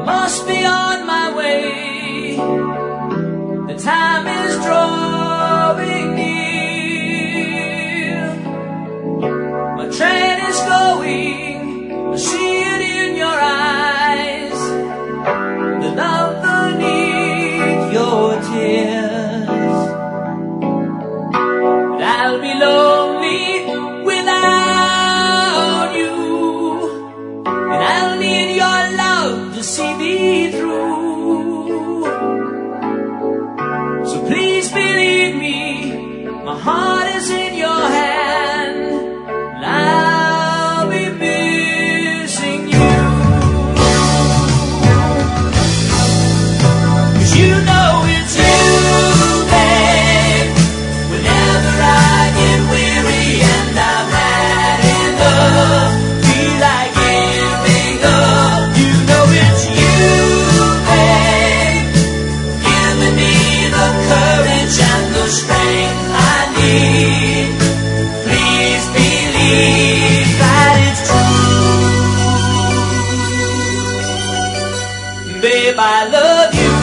must be on my way. The time is drawing near. My train is going, I see it in your eyes. The love beneath your tears. But I'll be lonely without you, and I'll need your love to see me through. So please believe me, my heart is in your hand, and I'll be missing you. 'Cause you know it's you, babe. Whenever I get weary and I'm had enough, feel like giving up, you know it's you, babe. Giving me the courage and the strength I need. Please believe that it's true. Babe, I love you.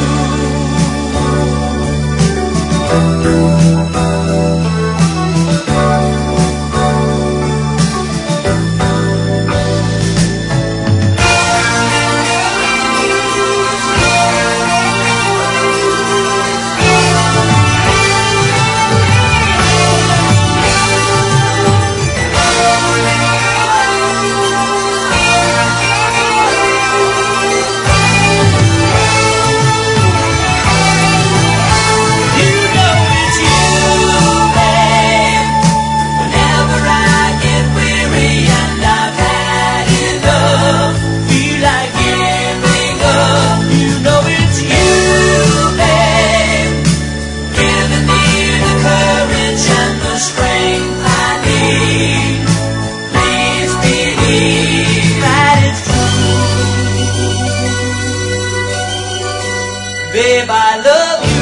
Babe, I love you.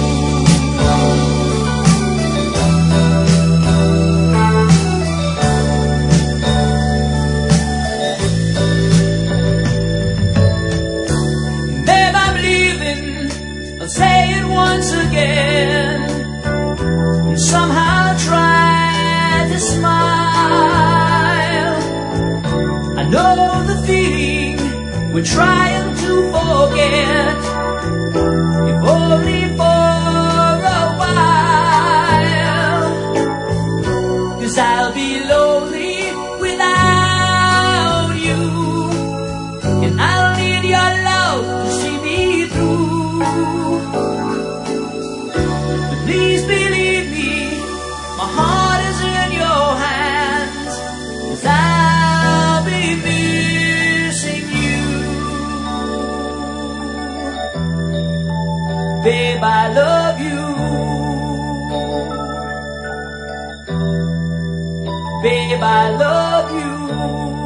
Babe, I'm leaving. I'll say it once again. And somehow try to smile. I know the feeling we're trying to forget. If only for a while. 'Cause I'll be lonely without you, and I'll need your love to see me through. But please believe me, my heart is in your hands, 'cause I'll be missing you. Babe, I love you. Babe, I love you.